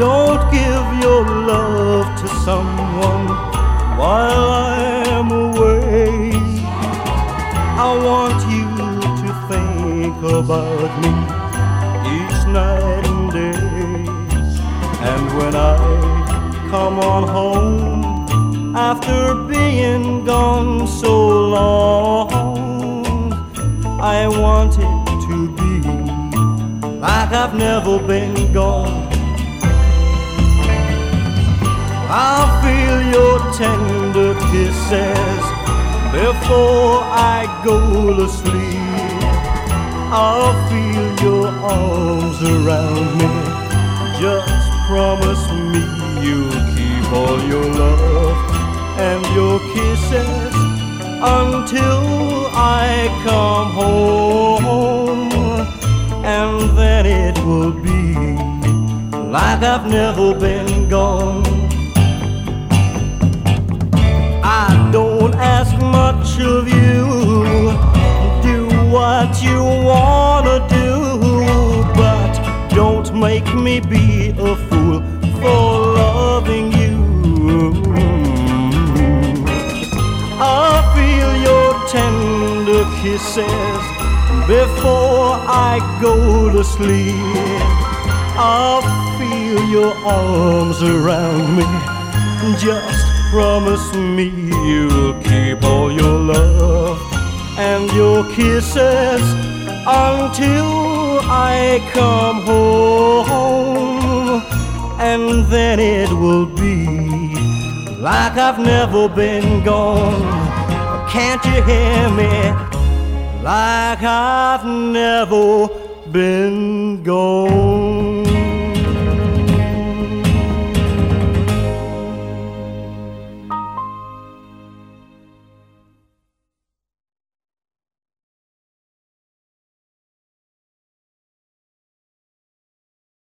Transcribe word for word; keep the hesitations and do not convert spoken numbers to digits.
Don't give your love to someone while I'm away. I want you to think about me each night and day. And when I come on home after being gone so long, I want it to be like I've never been gone. I'll feel your tender kisses before I go to sleep. I'll feel your arms around me. Just promise me you'll keep all your love and your kisses until I come home. And then it will be like I've never been gone. I don't ask much of you. Do what you wanna do, but don't make me be a fool for loving you. I'll feel your tender kisses before I go to sleep. I'll feel your arms around me. Just promise me you'll keep all your love and your kisses until I come home. And then it will be like I've never been gone. Can't you hear me? Like I've never been gone.